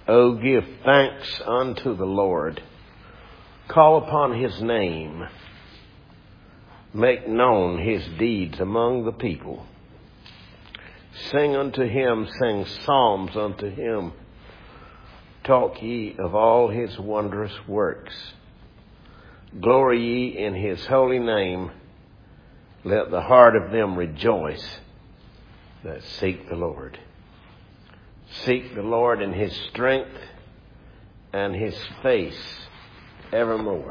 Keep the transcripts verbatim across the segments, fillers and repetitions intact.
Oh, give thanks unto the Lord. Call upon his name. Make known his deeds among the people. Sing unto him, sing psalms unto him. Talk ye of all his wondrous works. Glory ye in his holy name. Let the heart of them rejoice that seek the Lord. Seek the Lord in his strength and his face evermore.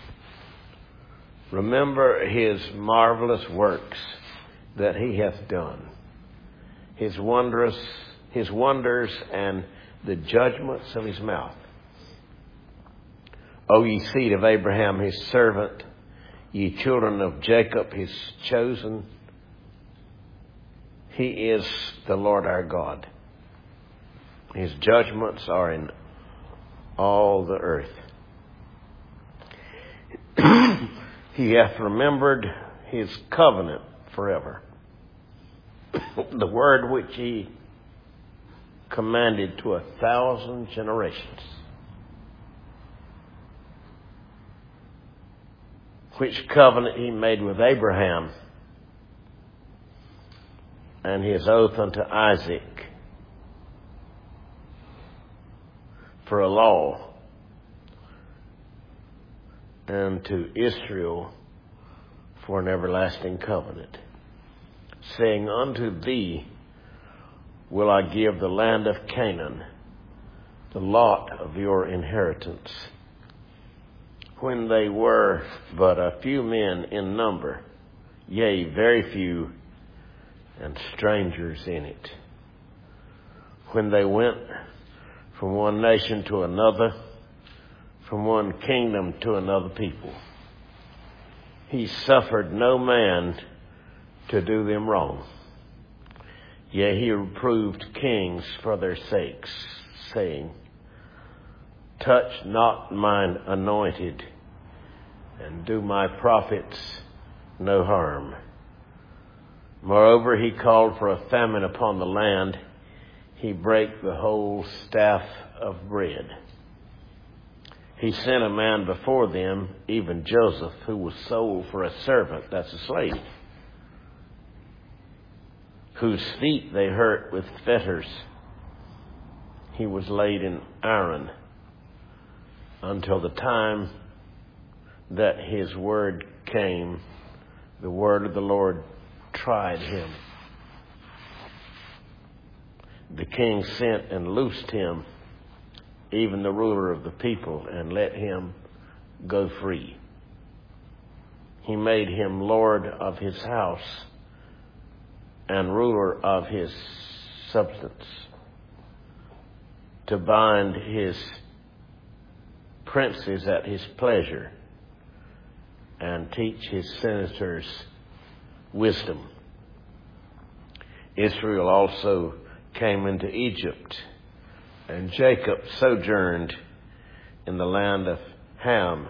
Remember his marvelous works that he hath done, his wondrous, his wonders and the judgments of his mouth. O ye seed of Abraham, his servant, ye children of Jacob, his chosen. He is the Lord our God. His judgments are in all the earth. He hath remembered his covenant forever. The word which he commanded to a thousand generations. Which covenant he made with Abraham, and his oath unto Isaac for a law, and to Israel for an everlasting covenant, saying, unto thee will I give the land of Canaan, the lot of your inheritance. When they were but a few men in number, yea, very few, and strangers in it. When they went from one nation to another, from one kingdom to another people, he suffered no man to do them wrong. Yea, he reproved kings for their sakes, saying, touch not mine anointed, and do my prophets no harm. Moreover, he called for a famine upon the land. He brake the whole staff of bread. He sent a man before them, even Joseph, who was sold for a servant, that's a slave, whose feet they hurt with fetters. He was laid in iron until the time that his word came. The word of the Lord tried him. The king sent and loosed him, even the ruler of the people, and let him go free. He made him lord of his house and ruler of his substance, to bind his princes at his pleasure, and teach his senators wisdom. Israel also came into Egypt, and Jacob sojourned in the land of Ham.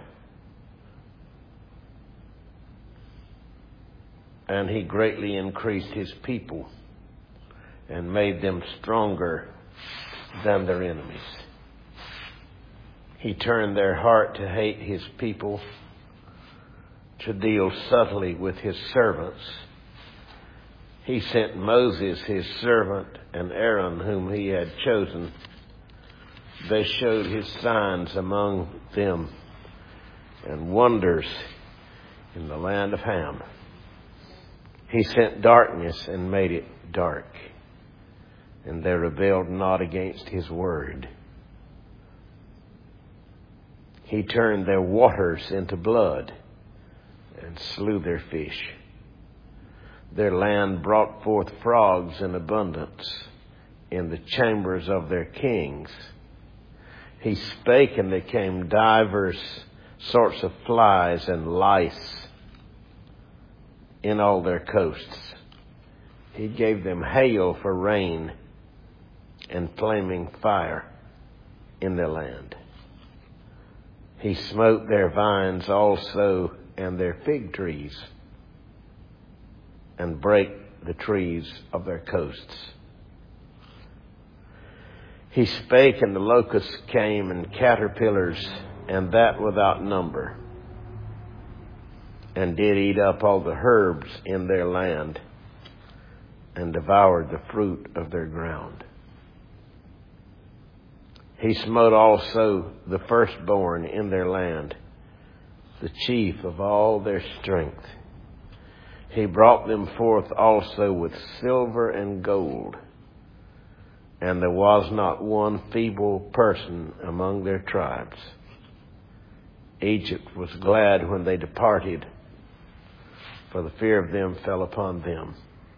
And he greatly increased his people and made them stronger than their enemies. He turned their heart to hate his people, to deal subtly with his servants. He sent Moses, his servant, and Aaron, whom he had chosen. They showed his signs among them and wonders in the land of Ham. He sent darkness and made it dark, and they rebelled not against his word. He turned their waters into blood and slew their fish. Their land brought forth frogs in abundance in the chambers of their kings. He spake, and there came divers sorts of flies and lice in all their coasts. He gave them hail for rain and flaming fire in their land. He smote their vines also and their fig trees, and brake the trees of their coasts. He spake, and the locusts came, and caterpillars, and that without number, and did eat up all the herbs in their land, and devoured the fruit of their ground. He smote also the firstborn in their land, the chief of all their strength. He brought them forth also with silver and gold, and there was not one feeble person among their tribes. Egypt was glad when they departed, for the fear of them fell upon them.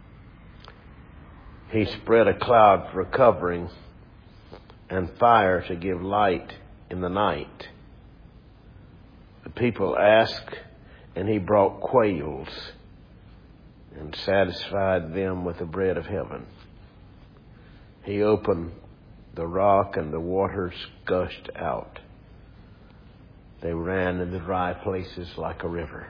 He spread a cloud for a covering, and fire to give light in the night. The people asked, and he brought quails, and satisfied them with the bread of heaven. He opened the rock, and the waters gushed out. They ran in the dry places like a river.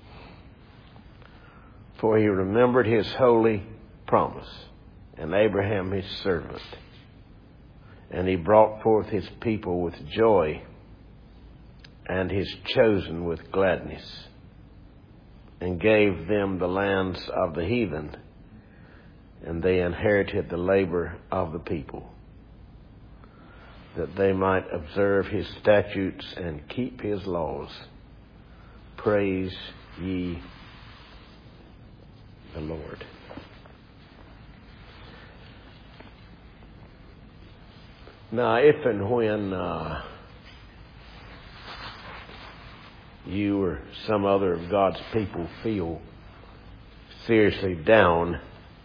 For he remembered his holy promise, and Abraham his servant. And he brought forth his people with joy, and his chosen with gladness, and gave them the lands of the heathen, and they inherited the labor of the people, that they might observe his statutes and keep his laws. Praise ye the Lord. Now, if and when uh, you or some other of God's people feel seriously down,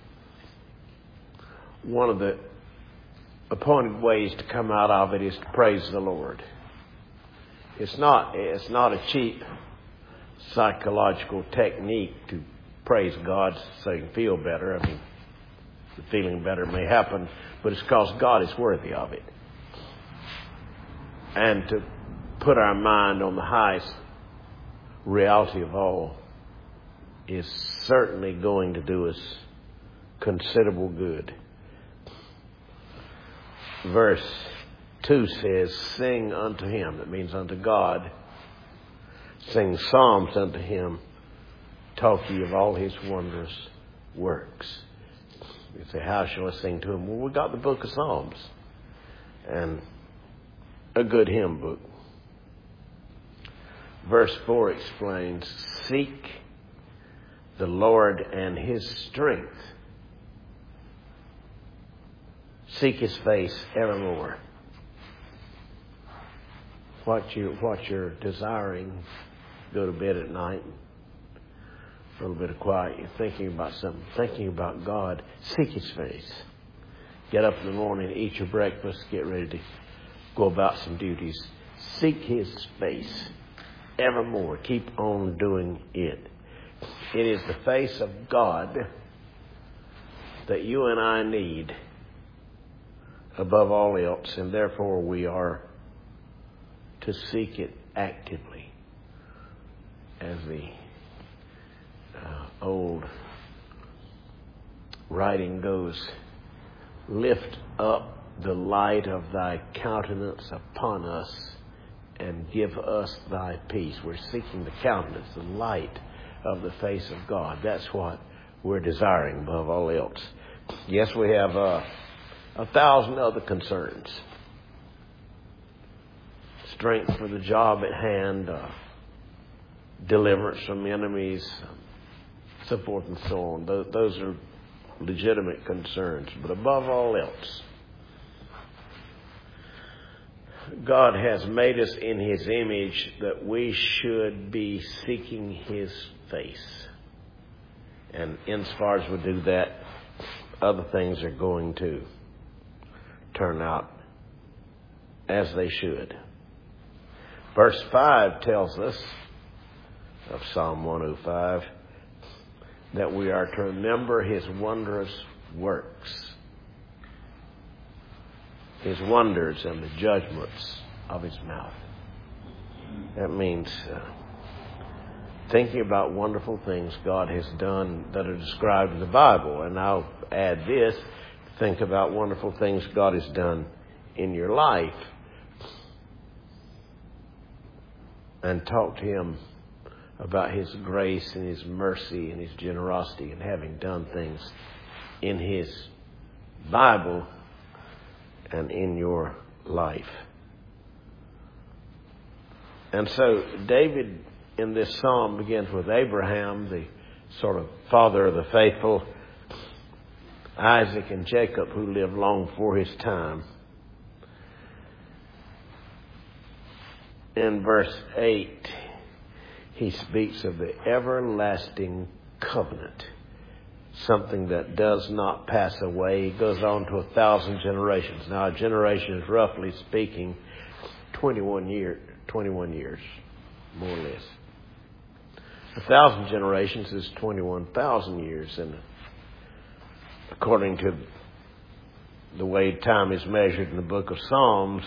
one of the appointed ways to come out of it is to praise the Lord. It's not, it's not a cheap psychological technique to praise God so you can feel better. I mean, the feeling better may happen, but it's because God is worthy of it. And to put our mind on the highest reality of all is certainly going to do us considerable good. Verse two says, sing unto him. That means unto God. Sing psalms unto him. Talk ye of all his wondrous works. You say, how shall I sing to him? Well, we got the book of Psalms. And a good hymn book. Verse four explains, seek the Lord and his strength. Seek his face evermore. What, you, what you're desiring, go to bed at night, a little bit of quiet, you're thinking about something, thinking about God, seek his face. Get up in the morning, eat your breakfast, get ready to go about some duties. Seek his face evermore. Keep on doing it. It is the face of God that you and I need above all else, and therefore we are to seek it actively. As the uh, old writing goes, lift up the light of thy countenance upon us, and give us thy peace. We're seeking the countenance, the light of the face of God. That's what we're desiring above all else. Yes, we have uh, a thousand other concerns. Strength for the job at hand, uh, deliverance from enemies, so forth and so on. Those, those are legitimate concerns. But above all else, God has made us in his image that we should be seeking his face. And insofar as we do that, other things are going to turn out as they should. Verse five tells us of Psalm one oh five that we are to remember his wondrous works. His wonders and the judgments of his mouth. That means uh, thinking about wonderful things God has done that are described in the Bible. And I'll add this, think about wonderful things God has done in your life and talk to Him about His grace and His mercy and His generosity and having done things in His Bible and in your life. And so David in this psalm begins with Abraham, the sort of father of the faithful, Isaac and Jacob, who lived long before his time. In verse eight, he speaks of the everlasting covenant, something that does not pass away. He goes on to a thousand generations. Now, a generation is, roughly speaking, twenty-one year, twenty-one years, more or less. A thousand generations is twenty-one thousand years, and according to the way time is measured in the book of Psalms,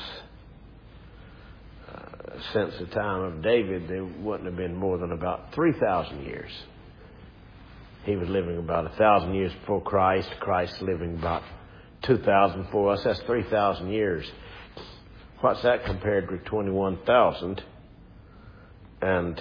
uh, since the time of David, there wouldn't have been more than about three thousand years. He was living about a thousand years before Christ. Christ living about two thousand before us. That's three thousand years. What's that compared with twenty-one thousand? And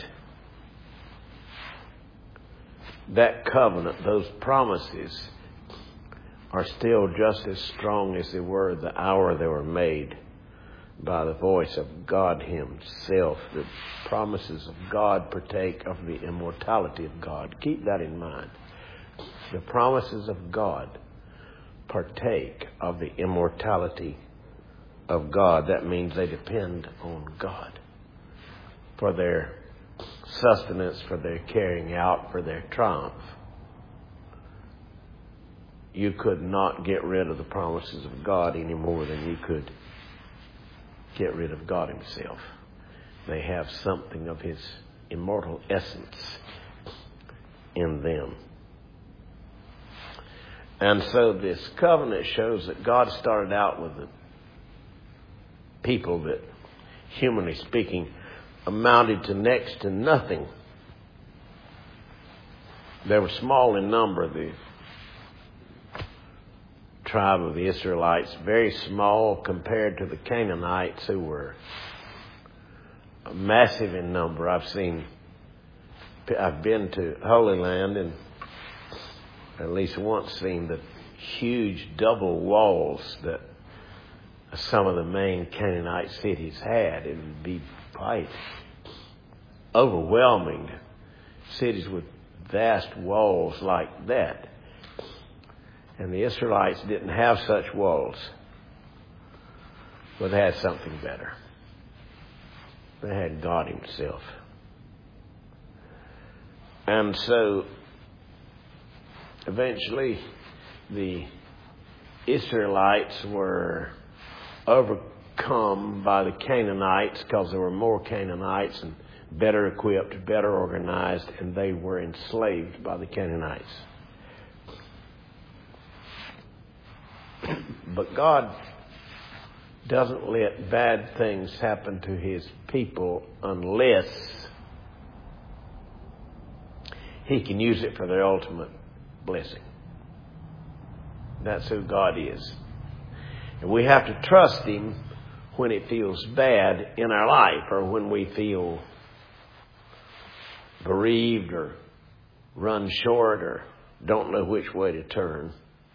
that covenant, those promises, are still just as strong as they were the hour they were made by the voice of God Himself. The promises of God partake of the immortality of God. Keep that in mind. The promises of God partake of the immortality of God. That means they depend on God for their sustenance, for their carrying out, for their triumph. You could not get rid of the promises of God any more than you could get rid of God Himself. They have something of His immortal essence in them. And so this covenant shows that God started out with the people that, humanly speaking, amounted to next to nothing. They were small in number, the tribe of the Israelites, very small compared to the Canaanites, who were massive in number. I've seen, I've been to Holy Land and at least once seen the huge double walls that some of the main Canaanite cities had. It would be quite overwhelming. Cities with vast walls like that. And the Israelites didn't have such walls, but they had something better. They had God Himself. And so, eventually, the Israelites were overcome by the Canaanites because there were more Canaanites and better equipped, better organized, and they were enslaved by the Canaanites. But God doesn't let bad things happen to His people unless He can use it for their ultimate blessing. That's who God is. And we have to trust Him when it feels bad in our life, or when we feel bereaved or run short or don't know which way to turn.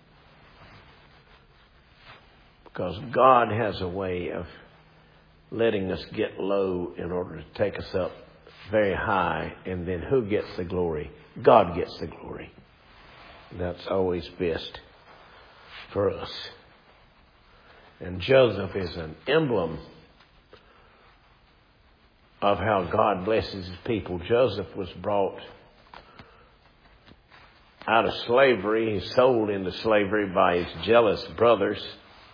Because God has a way of letting us get low in order to take us up very high. And then who gets the glory? God gets the glory. That's always best for us. And Joseph is an emblem of how God blesses His people. Joseph was brought out of slavery. He's sold into slavery by his jealous brothers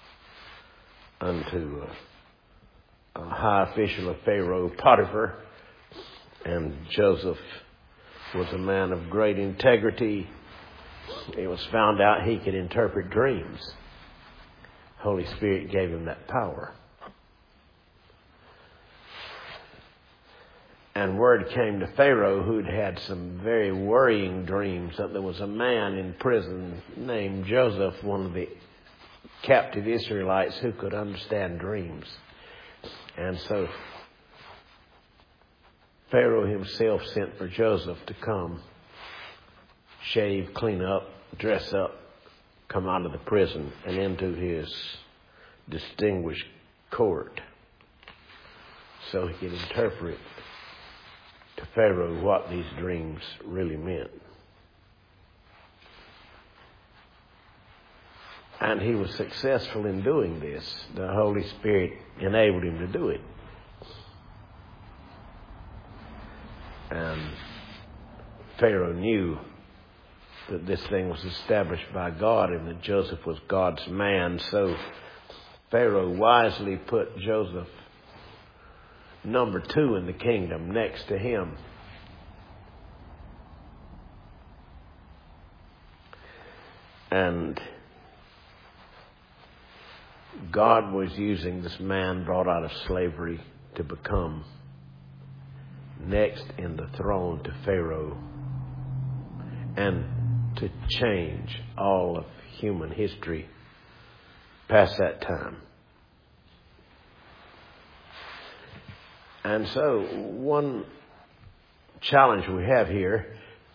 unto a high official of Pharaoh, Potiphar. And Joseph was a man of great integrity. It was found out he could interpret dreams. Holy Spirit gave him that power. And word came to Pharaoh, who'd had some very worrying dreams, that there was a man in prison named Joseph, one of the captive Israelites who could understand dreams. And so Pharaoh himself sent for Joseph to come, shave, clean up, dress up, come out of the prison and into his distinguished court so he could interpret to Pharaoh what these dreams really meant. And he was successful in doing this. The Holy Spirit enabled him to do it. And Pharaoh knew that this thing was established by God and that Joseph was God's man. So Pharaoh wisely put Joseph number two in the kingdom next to him. And God was using this man brought out of slavery to become next in the throne to Pharaoh and to change all of human history past that time. And so one challenge we have here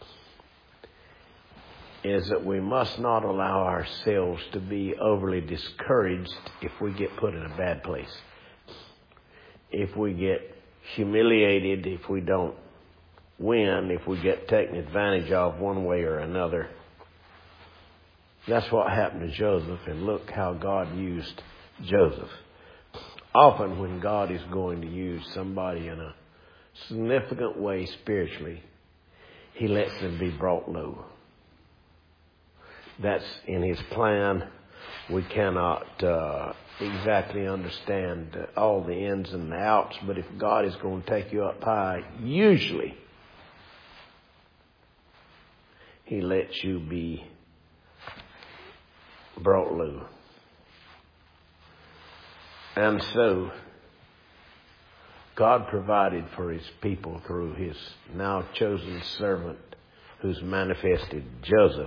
is that we must not allow ourselves to be overly discouraged if we get put in a bad place. If we get humiliated, if we don't win, if we get taken advantage of one way or another. That's what happened to Joseph, and look how God used Joseph. Often when God is going to use somebody in a significant way spiritually, He lets them be brought low. That's in His plan. We cannot uh, exactly understand uh, all the ins and the outs, but if God is going to take you up high, usually He lets you be brought low. And so God provided for His people through His now chosen servant who's manifested, Joseph,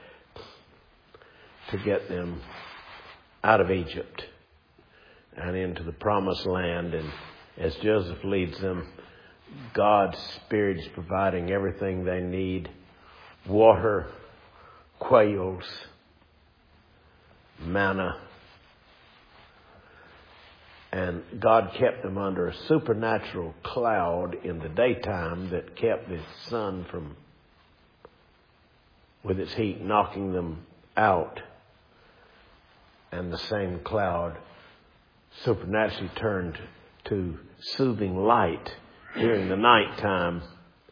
to get them out of Egypt and into the promised land. And as Joseph leads them, God's Spirit is providing everything they need: water, quails, manna. And God kept them under a supernatural cloud in the daytime that kept the sun from, with its heat, knocking them out. And the same cloud supernaturally turned to soothing light during the nighttime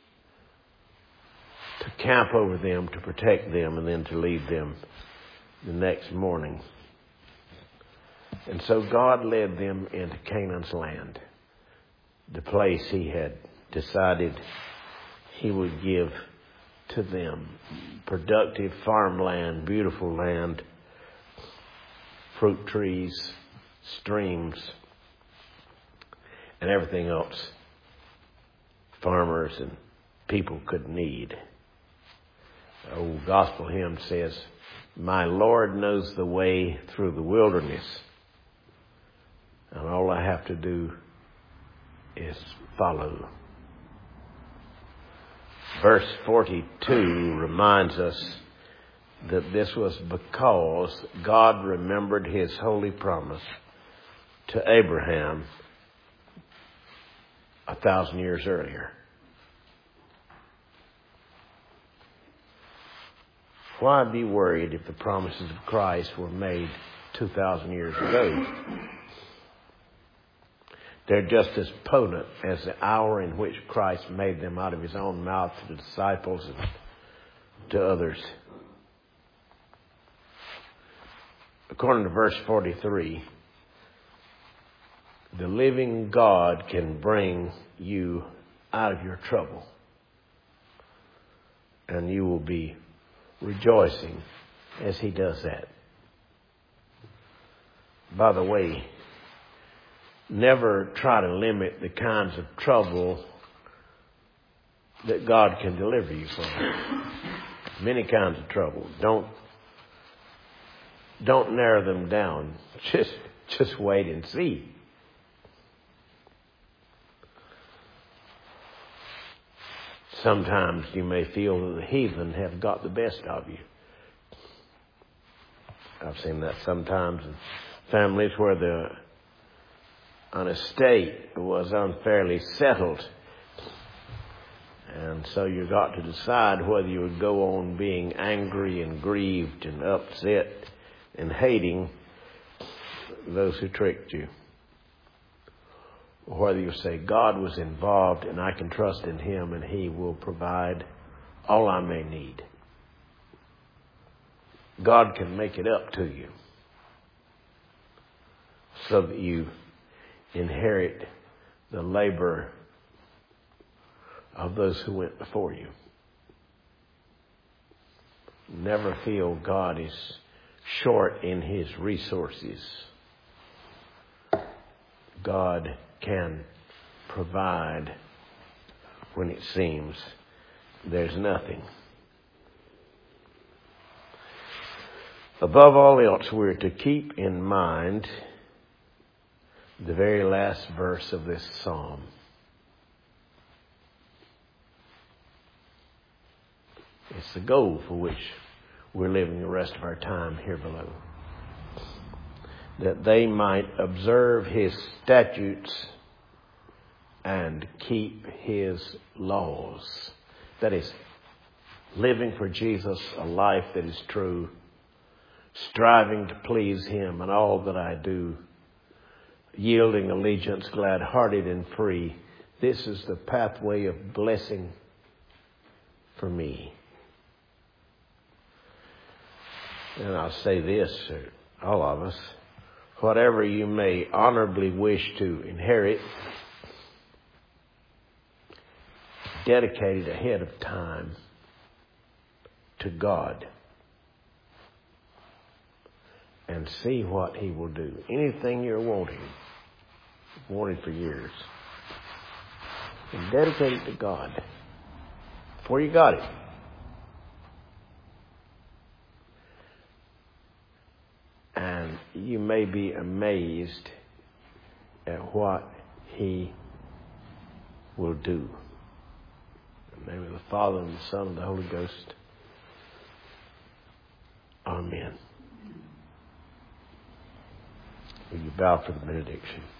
to camp over them, to protect them, and then to lead them the next morning. And so God led them into Canaan's land, the place He had decided He would give to them. Productive farmland, beautiful land, fruit trees, streams, and everything else farmers and people could need. The old gospel hymn says, "My Lord knows the way through the wilderness, and all I have to do is follow." Verse forty-two reminds us that this was because God remembered His holy promise to Abraham a thousand years earlier. Why be worried if the promises of Christ were made two thousand years ago? They're just as potent as the hour in which Christ made them out of His own mouth to the disciples and to others. According to verse forty-three, the living God can bring you out of your trouble, and you will be rejoicing as He does that. By the way, never try to limit the kinds of trouble that God can deliver you from. Many kinds of trouble. Don't don't narrow them down. Just, just wait and see. Sometimes you may feel that the heathen have got the best of you. I've seen that sometimes in families where the an estate was unfairly settled. And so you got to decide whether you would go on being angry and grieved and upset and hating those who tricked you. Or whether you say God was involved and I can trust in Him and He will provide all I may need. God can make it up to you so that you inherit the labor of those who went before you. Never feel God is short in His resources. God can provide when it seems there's nothing. Above all else, we're to keep in mind the very last verse of this psalm. It's the goal for which we're living the rest of our time here below. That they might observe His statutes and keep His laws. That is, living for Jesus a life that is true, striving to please Him in all that I do, yielding allegiance, glad-hearted and free. This is the pathway of blessing for me. And I'll say this, all of us, whatever you may honorably wish to inherit, dedicate it ahead of time to God and see what He will do. Anything you're wanting, wanted for years, and dedicate it to God before you got it. And you may be amazed at what He will do. In the name of the Father, and the Son, and the Holy Ghost. Amen. Will you bow for the benediction?